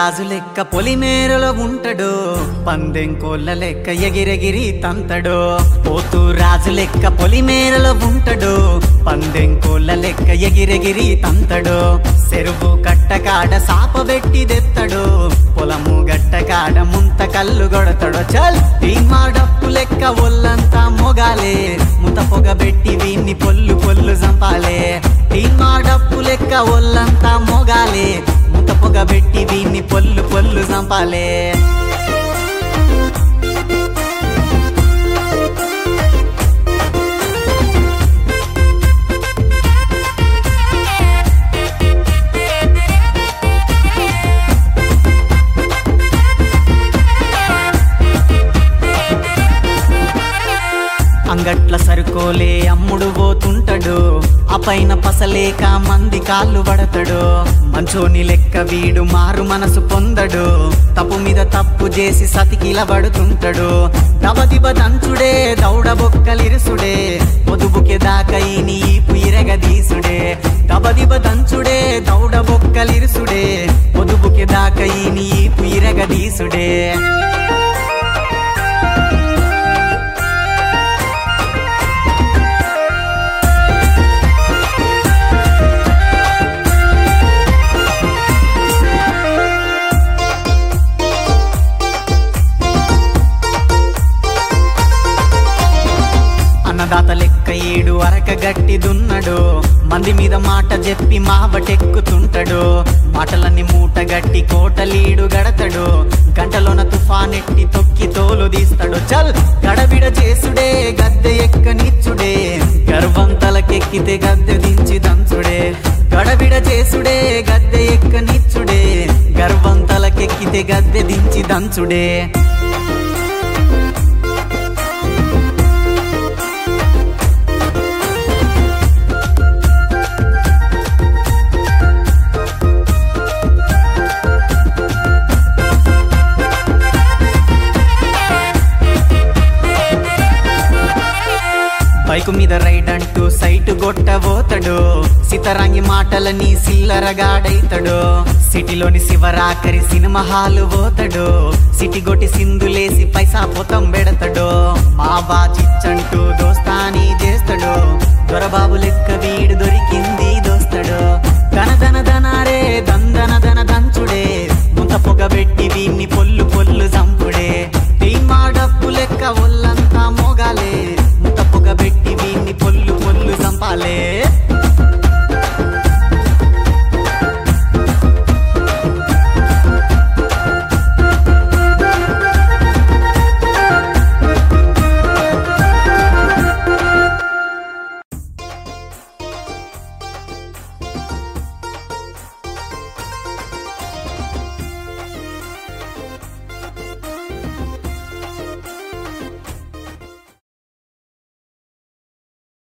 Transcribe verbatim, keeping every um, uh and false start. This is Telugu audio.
రాజు లెక్క పొలిమేరలో ఉంటాడు, పందెం కోళ్ళ లెక్క ఎగిరెగిరి తంతడు. పోతూ రాజు లెక్క పొలిమేరలో ఉంటాడు, పందెం కోళ్ళ లెక్క ఎగిరెగిరి తంతడు. చెరువు కట్టకాడ సాప పెట్టి దెత్తడు, పొలము గట్టకాడ ముంత కళ్ళు కొడతాడు. చల్ తీమా డప్పు లెక్క ఒళ్ళంతా మొగాలే, ముత పొగ పెట్టి వీన్ని పొల్లు పొల్లు చంపాలే. తీమా డప్పు లెక్క ఒళ్ళంతా మొగాలే, ముత పొగ పెట్టి వీన్ని పొల్లు పొల్లు చంపాలే. అంగట్ల సరుకోలే అమ్ముడు పోతుంటాడు, ఆ పైన పసలేక మంది కాళ్ళు పడతాడు. మంచోని లెక్క వీడు మారు మనసు పొందడు, తప్పు మీద తప్పు చేసి సతికిల పడుతుంటాడు. దబదిబ దంచుడే దౌడ బొక్కలిరుసుడే, పొదుపుకే దాకైని ఈపు ఇరగదీసుడే. దబదిబ దంచుడే దౌడ బొక్కలిరుసుడే, పొదుపుకే దాకైని ఈపు ఇరగదీసుడే. అన్నదాత లెక్క ఏడు అరక గట్టి దున్నడు, మంది మీద మాట చెప్పి మావటెక్కుతుంటాడు. మాటలన్నీ మూట గట్టి కోటలీడు గడతాడు, గంటలోన తుఫానెట్టి తొక్కి తోలు తీస్తాడు. చల్ గడబిడ చేసుడే గద్దె ఎక్కనిచ్చుడే, గర్వం తలకెక్కితే గద్దె దించి దంచుడే. గడబిడ చేసుడే గద్దె ఎక్కనిచ్చుడే, గర్వం తలకెక్కితే గద్దె దించి దంచుడే. బైకు మీద రైడ్ అంటూ సైటు గొట్టబోతాడు, సితరంగి మాటలని సిల్లరగాడైతాడు. సిటీలోని శివరాకరి సినిమా హాలు పోతాడు, సిటీ గొట్టి సిందులేసి పైసా పొతం పెడతాడు. మా బాచిచ్చంటూ దోస్తాని చేస్తాడు, దొరబాబు లెక్క వీడు దొరికింది దోస్తాడు. ధన ధన ధనారే దందన ధన దంత